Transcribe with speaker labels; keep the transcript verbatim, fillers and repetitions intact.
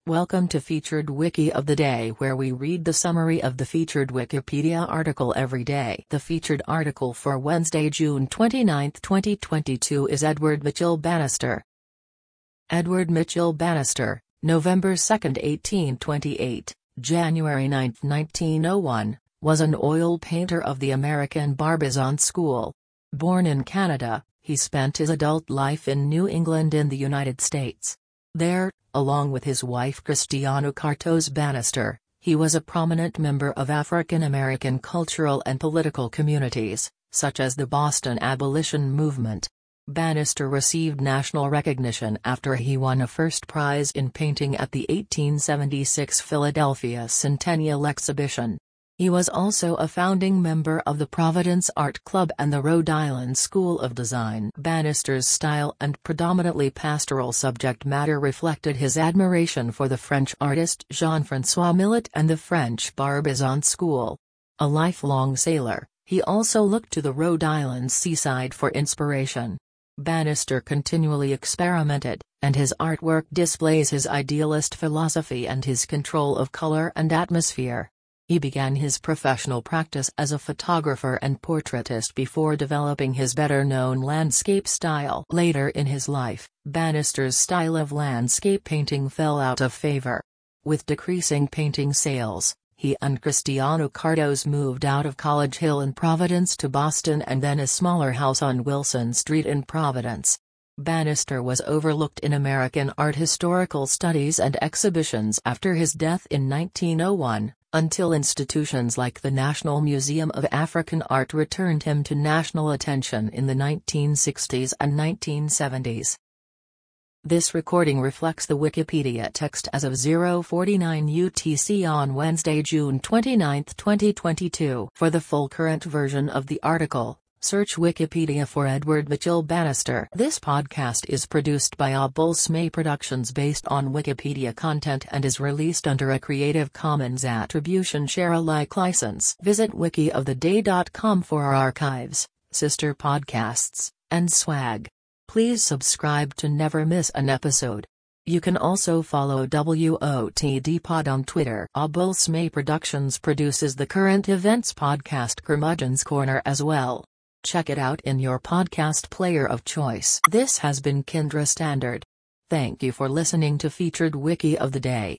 Speaker 1: Welcome to Featured Wiki of the Day, where we read the summary of the featured Wikipedia article every day. The featured article for Wednesday, June twenty-ninth, twenty twenty-two is Edward Mitchell Bannister. Edward Mitchell Bannister, November second, eighteen twenty-eight, January ninth, nineteen oh one, was an oil painter of the American Barbizon School. Born in Canada, he spent his adult life in New England in the United States. There, along with his wife Christiana Cartos Bannister, he was a prominent member of African American cultural and political communities, such as the Boston Abolition Movement. Bannister received national recognition after he won a first prize in painting at the eighteen seventy-six Philadelphia Centennial Exhibition. He was also a founding member of the Providence Art Club and the Rhode Island School of Design. Bannister's style and predominantly pastoral subject matter reflected his admiration for the French artist Jean-François Millet and the French Barbizon School. A lifelong sailor, he also looked to the Rhode Island seaside for inspiration. Bannister continually experimented, and his artwork displays his idealist philosophy and his control of color and atmosphere. He began his professional practice as a photographer and portraitist before developing his better-known landscape style. Later in his life, Bannister's style of landscape painting fell out of favor. With decreasing painting sales, he and Christiana Cartos moved out of College Hill in Providence to Boston and then a smaller house on Wilson Street in Providence. Bannister was overlooked in American art historical studies and exhibitions after his death in nineteen oh one. Until institutions like the National Museum of African Art returned him to national attention in the nineteen sixties and nineteen seventies. This recording reflects the Wikipedia text as of zero forty-nine U T C on Wednesday, June twenty-ninth, twenty twenty-two. For the full current version of the article, search Wikipedia for Edward Mitchell Bannister. This podcast is produced by Obulsme Productions based on Wikipedia content and is released under a Creative Commons Attribution Share Alike license. Visit wiki of the day dot com for our archives, sister podcasts, and swag. Please subscribe to never miss an episode. You can also follow W O T D Pod on Twitter. Obulsme Productions produces the current events podcast Curmudgeon's Corner as well. Check it out in your podcast player of choice. This has been Kindra Standard. Thank you for listening to Featured Wiki of the Day.